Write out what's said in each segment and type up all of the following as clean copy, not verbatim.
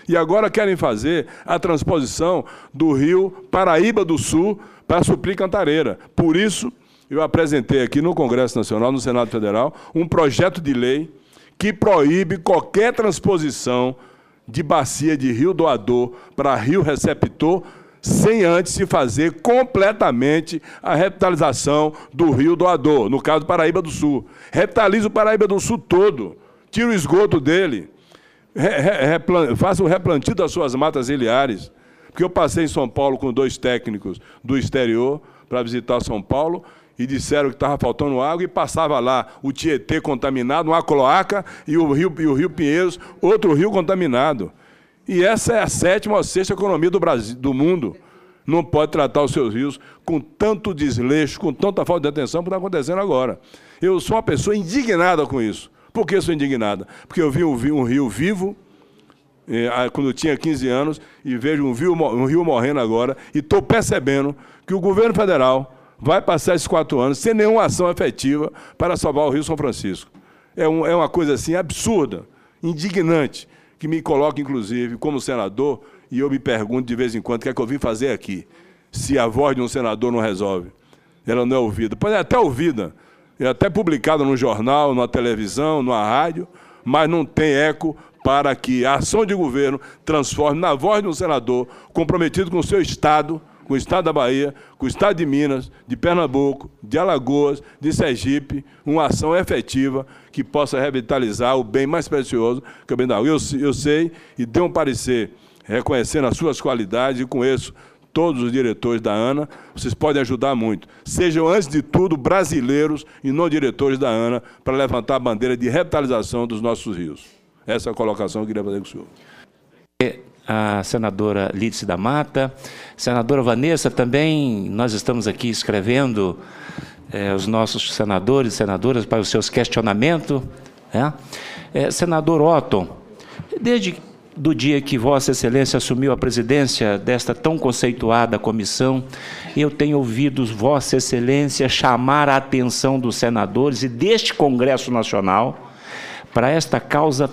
E agora querem fazer a transposição do rio Paraíba do Sul para suprir Cantareira. Por isso, eu apresentei aqui no Congresso Nacional, no Senado Federal, um projeto de lei que proíbe qualquer transposição de bacia de rio doador para rio receptor, sem antes se fazer completamente a revitalização do rio doador, no caso Paraíba do Sul. Revitaliza o Paraíba do Sul todo, tira o esgoto dele, faça o replantio das suas matas ciliares. Porque eu passei em São Paulo com 2 técnicos do exterior para visitar São Paulo e disseram que estava faltando água e passava lá o Tietê contaminado, uma cloaca, e o Rio Pinheiros, outro rio contaminado. E essa é a 7ª ou 6ª economia do Brasil, do mundo. Não pode tratar os seus rios com tanto desleixo, com tanta falta de atenção como está acontecendo agora. Eu sou uma pessoa indignada com isso. Por que sou indignada? Porque eu vi um rio vivo, quando eu tinha 15 anos, e vejo um rio morrendo agora, e estou percebendo que o governo federal vai passar esses 4 anos sem nenhuma ação efetiva para salvar o Rio São Francisco. É uma coisa assim absurda, indignante, que me coloca, inclusive, como senador, e eu me pergunto de vez em quando o que é que eu vim fazer aqui, se a voz de um senador não resolve. Ela não é ouvida. Pode ser até ouvida, é até publicada no jornal, na televisão, na rádio, mas não tem eco para que a ação de governo transforme na voz de um senador comprometido com o seu Estado, com o Estado da Bahia, com o Estado de Minas, de Pernambuco, de Alagoas, de Sergipe, uma ação efetiva que possa revitalizar o bem mais precioso que é o bem da água. Eu sei e dei um parecer reconhecendo as suas qualidades e conheço todos os diretores da ANA, vocês podem ajudar muito. Sejam, antes de tudo, brasileiros e não diretores da ANA para levantar a bandeira de revitalização dos nossos rios. Essa é a colocação que eu queria fazer com o senhor. A senadora Lídice da Mata. Senadora Vanessa, também nós estamos aqui escrevendo os nossos senadores e senadoras para os seus questionamentos. Senador Otton, desde do dia que Vossa Excelência assumiu a presidência desta tão conceituada comissão, eu tenho ouvido Vossa Excelência chamar a atenção dos senadores e deste Congresso Nacional para esta causa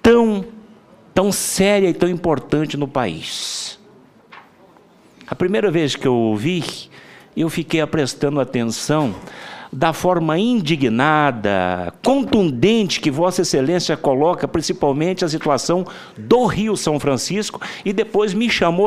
tão séria e tão importante no país. A primeira vez que eu ouvi, eu fiquei prestando atenção da forma indignada, contundente que Vossa Excelência coloca, principalmente a situação do Rio São Francisco, e depois me chamou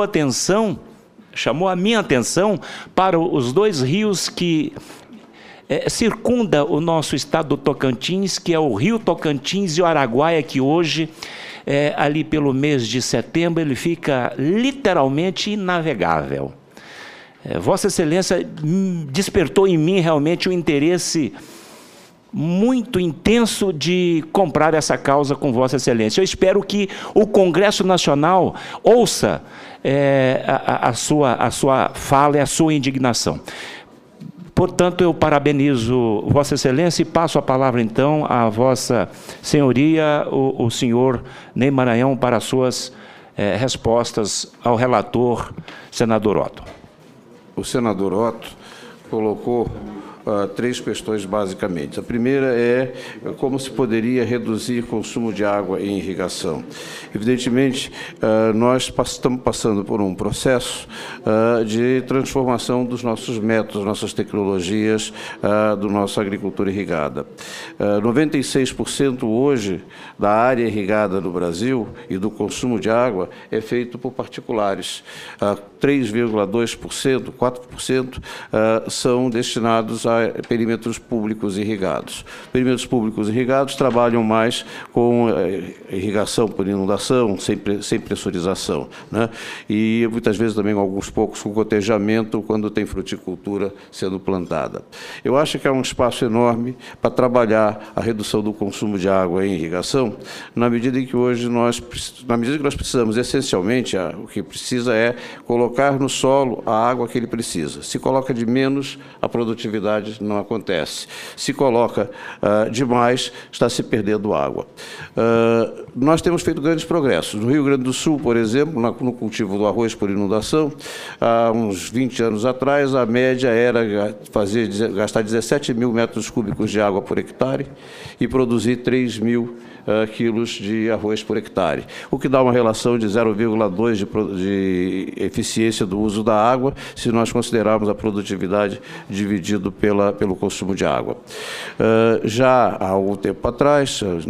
a minha atenção para os 2 rios que circunda o nosso estado do Tocantins, que é o Rio Tocantins e o Araguaia, que hoje, ali pelo mês de setembro, ele fica literalmente inavegável. Vossa Excelência despertou em mim realmente um interesse muito intenso de comprar essa causa com Vossa Excelência. Eu espero que o Congresso Nacional ouça a sua fala e a sua indignação. Portanto, eu parabenizo Vossa Excelência e passo a palavra, então, à Vossa Senhoria, o senhor Ney Maranhão, para as suas respostas ao relator, senador Otton. O senador Otton colocou 3 questões, basicamente. A primeira é como se poderia reduzir o consumo de água em irrigação. Evidentemente, nós estamos passando por um processo de transformação dos nossos métodos, nossas tecnologias, do nossa agricultura irrigada. 96% hoje da área irrigada no Brasil e do consumo de água é feito por particulares. 3,2%, 4% são destinados a perímetros públicos irrigados. Perímetros públicos irrigados trabalham mais com irrigação por inundação, sem pressurização, né? E muitas vezes também alguns poucos com gotejamento quando tem fruticultura sendo plantada. Eu acho que há um espaço enorme para trabalhar a redução do consumo de água em irrigação, na medida em que hoje nós precisamos, essencialmente, o que precisa é colocar no solo a água que ele precisa. Se coloca de menos, a produtividade não acontece. Se coloca demais, está se perdendo água. Nós temos feito grandes progressos. No Rio Grande do Sul, por exemplo, no cultivo do arroz por inundação, há uns 20 anos atrás, a média era gastar 17 mil metros cúbicos de água por hectare e produzir 3 mil quilos de arroz por hectare, o que dá uma relação de 0,2 de eficiência do uso da água, se nós considerarmos a produtividade dividido pelo consumo de água. Já há algum tempo atrás, em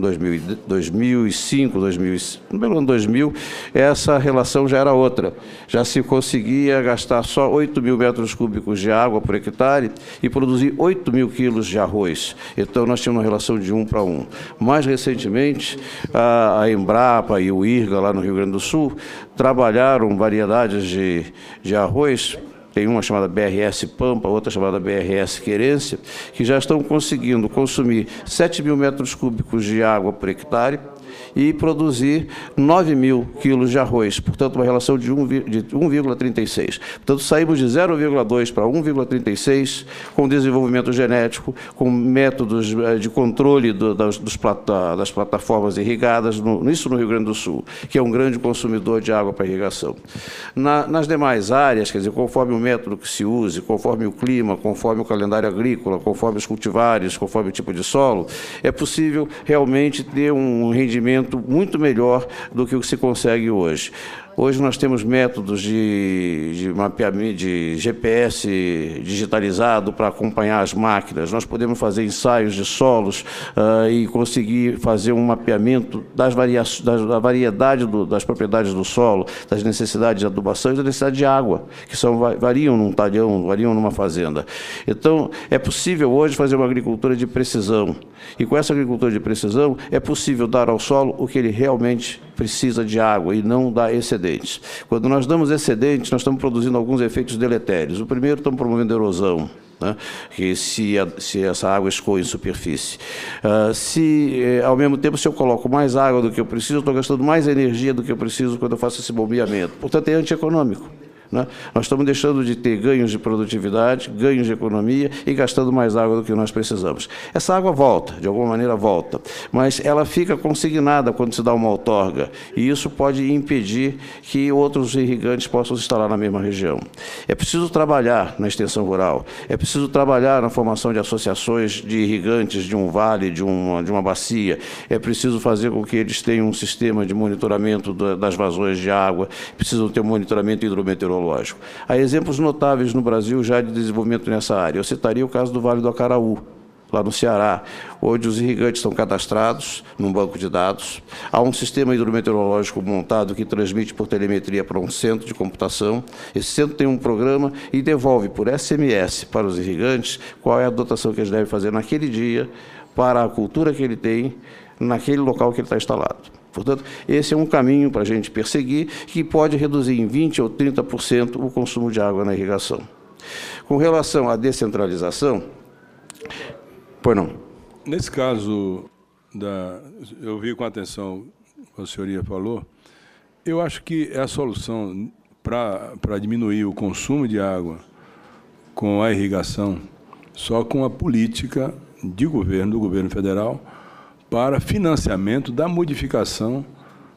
2005, no ano 2000, essa relação já era outra. Já se conseguia gastar só 8.000 metros cúbicos de água por hectare e produzir 8.000 quilos de arroz. Então, nós tínhamos uma relação de 1 para 1. Mais recentemente, a Embrapa e o IRGA, lá no Rio Grande do Sul, trabalharam variedades de arroz. Tem uma chamada BRS Pampa, outra chamada BRS Querência, que já estão conseguindo consumir 7.000 metros cúbicos de água por hectare e produzir 9.000 quilos de arroz, portanto, uma relação de 1,36. Portanto, saímos de 0,2 para 1,36 com desenvolvimento genético, com métodos de controle das plataformas irrigadas, isso no Rio Grande do Sul, que é um grande consumidor de água para irrigação. Nas demais áreas, quer dizer, conforme o método que se use, conforme o clima, conforme o calendário agrícola, conforme os cultivares, conforme o tipo de solo, é possível realmente ter um rendimento muito melhor do que o que se consegue hoje. Hoje nós temos métodos de mapeamento, de GPS digitalizado para acompanhar as máquinas. Nós podemos fazer ensaios de solos e conseguir fazer um mapeamento da variedade das propriedades do solo, das necessidades de adubação e da necessidade de água, que variam num talhão, variam numa fazenda. Então, é possível hoje fazer uma agricultura de precisão. E com essa agricultura de precisão, é possível dar ao solo o que ele realmente precisa de água e não dar excedentes. Quando nós damos excedentes, nós estamos produzindo alguns efeitos deletérios. O primeiro, estamos promovendo erosão, né? Que se essa água escoa em superfície. Ao mesmo tempo, se eu coloco mais água do que eu preciso, eu estou gastando mais energia do que eu preciso quando eu faço esse bombeamento. Portanto, é antieconômico. Nós estamos deixando de ter ganhos de produtividade, ganhos de economia e gastando mais água do que nós precisamos. Essa água volta, de alguma maneira volta, mas ela fica consignada quando se dá uma outorga, e isso pode impedir que outros irrigantes possam se instalar na mesma região. É preciso trabalhar na extensão rural, é preciso trabalhar na formação de associações de irrigantes de um vale, de uma bacia, é preciso fazer com que eles tenham um sistema de monitoramento das vazões de água, precisam ter um monitoramento hidrometeorológico. Há exemplos notáveis no Brasil já de desenvolvimento nessa área. Eu citaria o caso do Vale do Acaraú, lá no Ceará, onde os irrigantes são cadastrados num banco de dados. Há um sistema hidrometeorológico montado que transmite por telemetria para um centro de computação. Esse centro tem um programa e devolve por SMS para os irrigantes qual é a dotação que eles devem fazer naquele dia para a cultura que ele tem, naquele local que ele está instalado. Portanto, esse é um caminho para a gente perseguir, que pode reduzir em 20% ou 30% o consumo de água na irrigação. Com relação à descentralização, pois não. Nesse caso, eu vi com atenção o que a senhoria falou, eu acho que é a solução para diminuir o consumo de água com a irrigação, só com a política do governo federal, para financiamento da modificação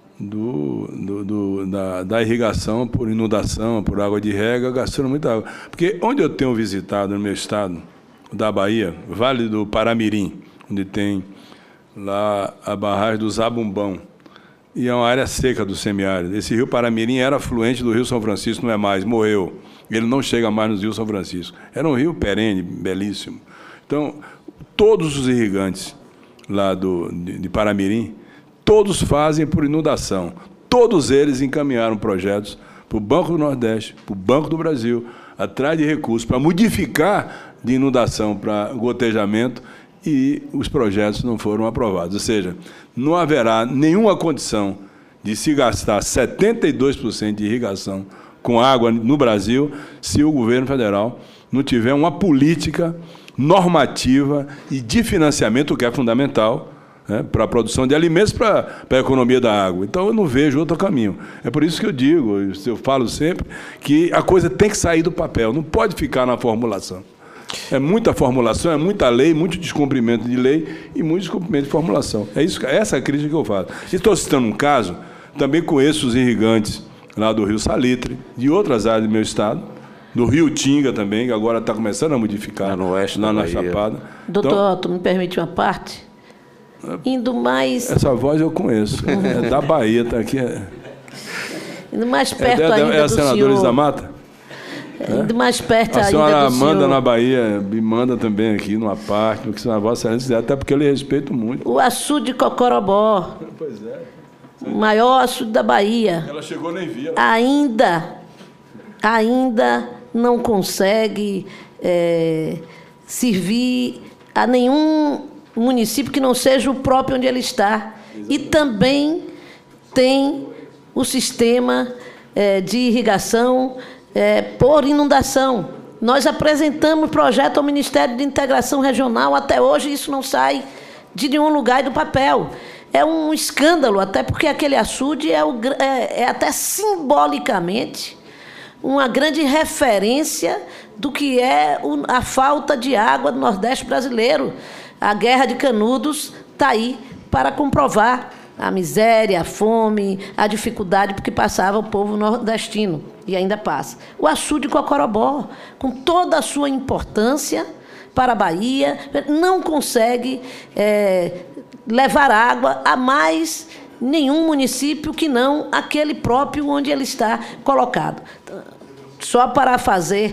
da irrigação por inundação, por água de rega, gastando muita água. Porque onde eu tenho visitado no meu estado, da Bahia, Vale do Paramirim, onde tem lá a barragem do Zabumbão, e é uma área seca do semiárido. Esse rio Paramirim era afluente do rio São Francisco, não é mais, morreu. Ele não chega mais no rio São Francisco. Era um rio perene, belíssimo. Então, todos os irrigantes lá de Paramirim, todos fazem por inundação. Todos eles encaminharam projetos para o Banco do Nordeste, para o Banco do Brasil, atrás de recursos para modificar de inundação para gotejamento, e os projetos não foram aprovados. Ou seja, não haverá nenhuma condição de se gastar 72% de irrigação com água no Brasil se o governo federal não tiver uma política normativa e de financiamento, que é fundamental, né, para a produção de alimentos, para a economia da água. Então, eu não vejo outro caminho. É por isso que eu falo sempre, que a coisa tem que sair do papel, não pode ficar na formulação. É muita formulação, é muita lei, muito descumprimento de lei e muito descumprimento de formulação. Essa é a crítica que eu faço. Estou citando um caso, também conheço os irrigantes lá do Rio Salitre, de outras áreas do meu estado, do Rio Tinga também, que agora está começando a modificar no oeste, lá na Chapada. Doutor, tu me permite uma parte? Indo mais... Essa voz eu conheço. É da Bahia, está aqui. Indo mais perto ainda do senhor. É a senadora Lídice da Mata? Indo mais perto a ainda senhora do manda senhor. na Bahia, me manda também aqui numa parte, porque senão a Vossa Excelência quiser, até porque eu lhe respeito muito. O açude de Cocorobó. Pois é. O maior açude da Bahia. Ela chegou, nem via. Ainda não consegue servir a nenhum município que não seja o próprio onde ele está. Exatamente. E também tem o sistema de irrigação por inundação. Nós apresentamos projeto ao Ministério de Integração Regional, até hoje isso não sai de nenhum lugar do papel. É um escândalo, até porque aquele açude é até simbolicamente uma grande referência do que é a falta de água do Nordeste brasileiro. A Guerra de Canudos está aí para comprovar a miséria, a fome, a dificuldade porque passava o povo nordestino, e ainda passa. O açude de Cocorobó, com toda a sua importância para a Bahia, não consegue levar água a mais nenhum município que não aquele próprio onde ele está colocado. Só para fazer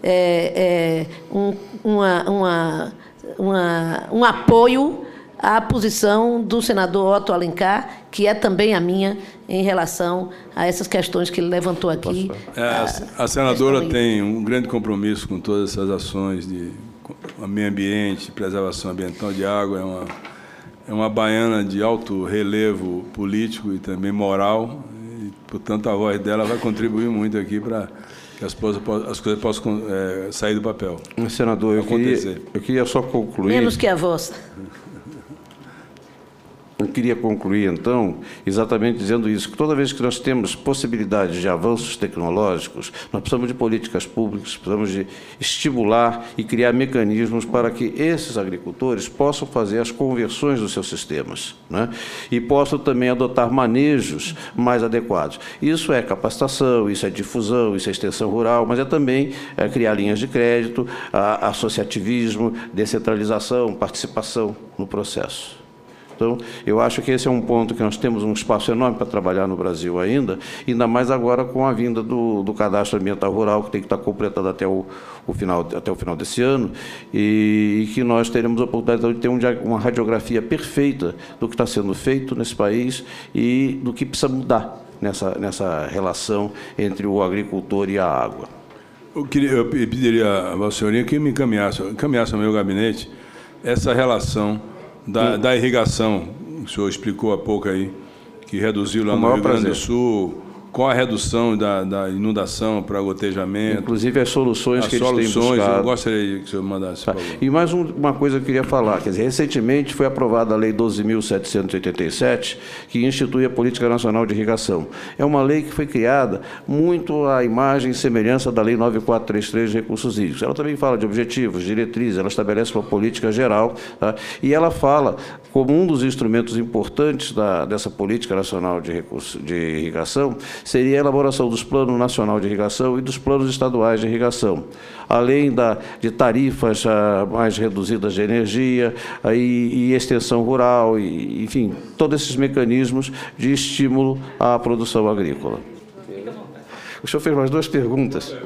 um apoio à posição do senador Otto Alencar, que é também a minha, em relação a essas questões que ele levantou aqui. A senadora tem um grande compromisso com todas essas ações de meio ambiente, preservação ambiental de água. É uma baiana de alto relevo político e também moral, e, portanto, a voz dela vai contribuir muito aqui para que as coisas possam sair do papel. Senador, eu queria só concluir... Menos que a vossa. Eu queria concluir, então, exatamente dizendo isso, que toda vez que nós temos possibilidades de avanços tecnológicos, nós precisamos de políticas públicas, precisamos de estimular e criar mecanismos para que esses agricultores possam fazer as conversões dos seus sistemas, né? E possam também adotar manejos mais adequados. Isso é capacitação, isso é difusão, isso é extensão rural, mas é também criar linhas de crédito, associativismo, descentralização, participação no processo. Então, eu acho que esse é um ponto que nós temos um espaço enorme para trabalhar no Brasil ainda mais agora com a vinda do cadastro ambiental rural, que tem que estar completado até o final desse ano, e que nós teremos a oportunidade de ter uma radiografia perfeita do que está sendo feito nesse país e do que precisa mudar nessa relação entre o agricultor e a água. Eu pediria a Vossa Senhoria que me encaminhasse ao meu gabinete essa relação da irrigação, o senhor explicou há pouco aí, que reduziu lá no Rio Grande do Sul, com a redução da inundação para gotejamento. Inclusive as soluções que eles têm buscado. Eu gostaria que o senhor mandasse, por favor. E mais uma coisa que eu queria falar, quer dizer, recentemente foi aprovada a Lei 12.787, que institui a Política Nacional de Irrigação. É uma lei que foi criada muito à imagem e semelhança da Lei 9433 de Recursos Hídricos. Ela também fala de objetivos, diretrizes, ela estabelece uma política geral, tá? E ela fala, como um dos instrumentos importantes dessa Política Nacional de Irrigação, seria a elaboração dos Planos Nacional de Irrigação e dos Planos Estaduais de Irrigação, além de tarifas mais reduzidas de energia e extensão rural, enfim, todos esses mecanismos de estímulo à produção agrícola. O senhor fez mais duas perguntas.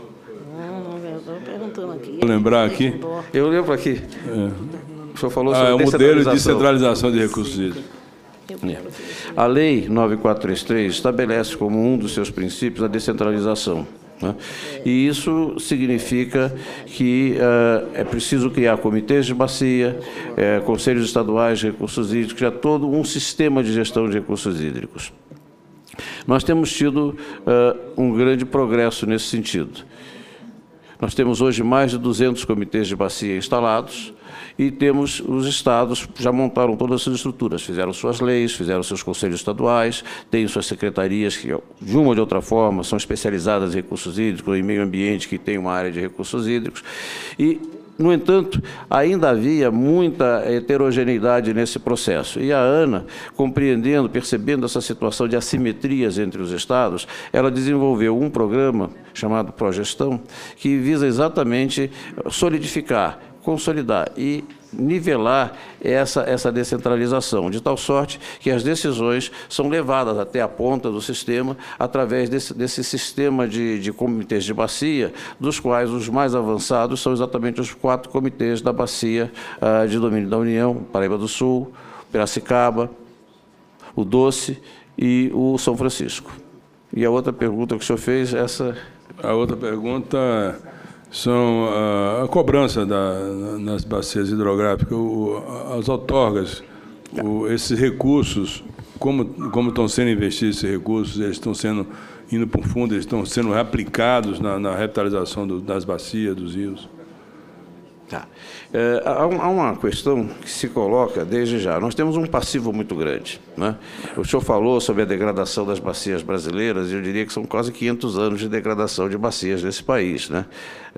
Eu estou perguntando aqui. Vou lembrar aqui. Eu lembro aqui. O senhor falou sobre o modelo de descentralização de recursos hídricos. A Lei 9433 estabelece como um dos seus princípios a descentralização, né? E isso significa que é preciso criar comitês de bacia, conselhos estaduais de recursos hídricos, já todo um sistema de gestão de recursos hídricos. Nós temos tido um grande progresso nesse sentido. Nós temos hoje mais de 200 comitês de bacia instalados, e temos os estados, já montaram todas essas estruturas, fizeram suas leis, fizeram seus conselhos estaduais, têm suas secretarias que, de uma ou de outra forma, são especializadas em recursos hídricos, em meio ambiente, que tem uma área de recursos hídricos. E, no entanto, ainda havia muita heterogeneidade nesse processo. E a ANA, compreendendo, percebendo essa situação de assimetrias entre os estados, ela desenvolveu um programa chamado Progestão, que visa exatamente solidificar, consolidar e nivelar essa descentralização, de tal sorte que as decisões são levadas até a ponta do sistema através desse sistema de comitês de bacia, dos quais os mais avançados são exatamente os 4 comitês da bacia de domínio da União, Paraíba do Sul, Piracicaba, o Doce e o São Francisco. E a outra pergunta que o senhor fez, essa... A outra pergunta são a cobrança nas bacias hidrográficas, as outorgas, esses recursos, como estão sendo investidos esses recursos, eles estão sendo indo para o fundo, eles estão sendo reaplicados na revitalização das bacias, dos rios. Tá. Há uma questão que se coloca desde já. Nós temos um passivo muito grande, né? O senhor falou sobre a degradação das bacias brasileiras, e eu diria que são quase 500 anos de degradação de bacias nesse país, né?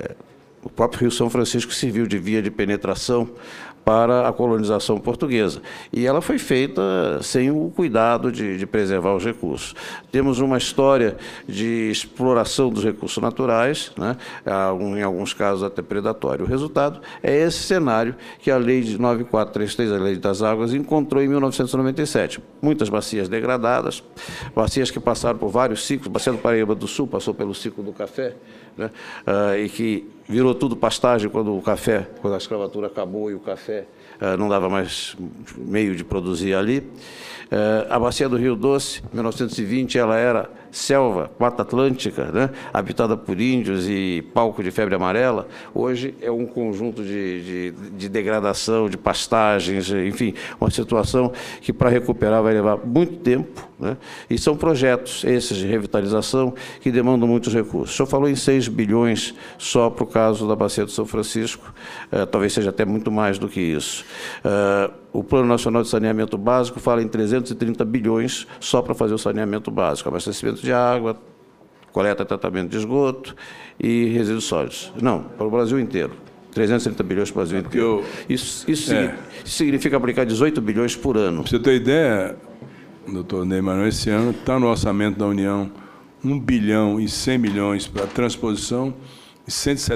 O próprio Rio São Francisco serviu de via de penetração para a colonização portuguesa. E ela foi feita sem o cuidado de preservar os recursos. Temos uma história de exploração dos recursos naturais, né? Em alguns casos até predatório. O resultado é esse cenário que a Lei de 9433, a Lei das Águas, encontrou em 1997. Muitas bacias degradadas, bacias que passaram por vários ciclos. A bacia do Paraíba do Sul passou pelo ciclo do café, né? E que virou tudo pastagem quando a escravatura acabou e o café não dava mais meio de produzir ali. A bacia do Rio Doce, em 1920, ela era selva, Mata Atlântica, né? Habitada por índios e palco de febre amarela. Hoje é um conjunto de degradação, de pastagens, enfim, uma situação que para recuperar vai levar muito tempo, né? E são projetos esses de revitalização que demandam muitos recursos. O senhor falou em 6 bilhões só para o caso da Bacia do São Francisco, talvez seja até muito mais do que isso. O Plano Nacional de Saneamento Básico fala em 330 bilhões só para fazer o saneamento básico, abastecimento de água, coleta e tratamento de esgoto e resíduos sólidos. Não, para o Brasil inteiro. 330 bilhões para o Brasil inteiro. Isso significa aplicar 18 bilhões por ano. Para você ter ideia, doutor Neymar, esse ano está no orçamento da União 1 bilhão e 100 milhões para transposição e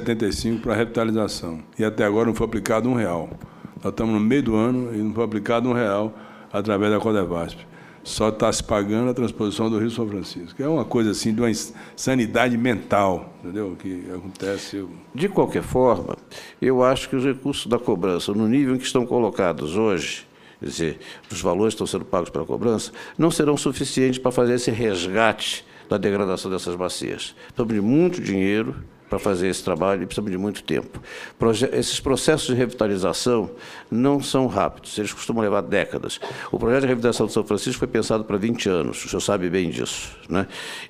175 para revitalização. E até agora não foi aplicado R$1. Nós estamos no meio do ano e não foi aplicado R$1 através da Codevasp. Só está se pagando a transposição do Rio São Francisco. É uma coisa assim de uma insanidade mental, entendeu? Que acontece. De qualquer forma, eu acho que os recursos da cobrança, no nível em que estão colocados hoje, quer dizer, os valores que estão sendo pagos pela cobrança, não serão suficientes para fazer esse resgate da degradação dessas bacias. Precisamos de muito dinheiro para fazer esse trabalho e precisamos de muito tempo. Esses processos de revitalização não são rápidos, eles costumam levar décadas. O projeto de revitalização de São Francisco foi pensado para 20 anos, o senhor sabe bem disso, né?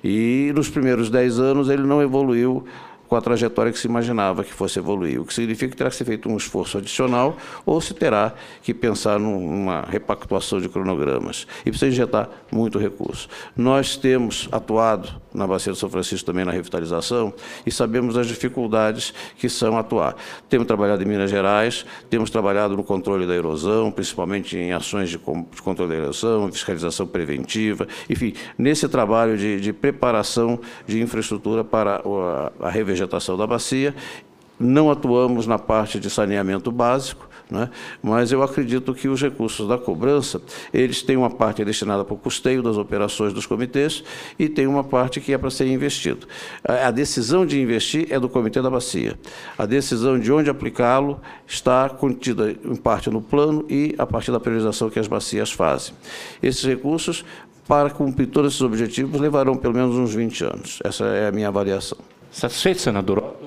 E nos primeiros 10 anos ele não evoluiu com a trajetória que se imaginava que fosse evoluir, o que significa que terá que ser feito um esforço adicional ou se terá que pensar numa repactuação de cronogramas. E precisa injetar muito recurso. Nós temos atuado na Bacia do São Francisco também na revitalização e sabemos das dificuldades que são atuar. Temos trabalhado em Minas Gerais, temos trabalhado no controle da erosão, principalmente em ações de controle da erosão, fiscalização preventiva, enfim, nesse trabalho de preparação de infraestrutura para a revegetação da bacia. Não atuamos na parte de saneamento básico, né? Mas eu acredito que os recursos da cobrança, eles têm uma parte destinada para o custeio das operações dos comitês e tem uma parte que é para ser investido. A decisão de investir é do comitê da bacia. A decisão de onde aplicá-lo está contida em parte no plano e a partir da priorização que as bacias fazem. Esses recursos, para cumprir todos esses objetivos, levarão pelo menos uns 20 anos. Essa é a minha avaliação. Satisfeito, senador?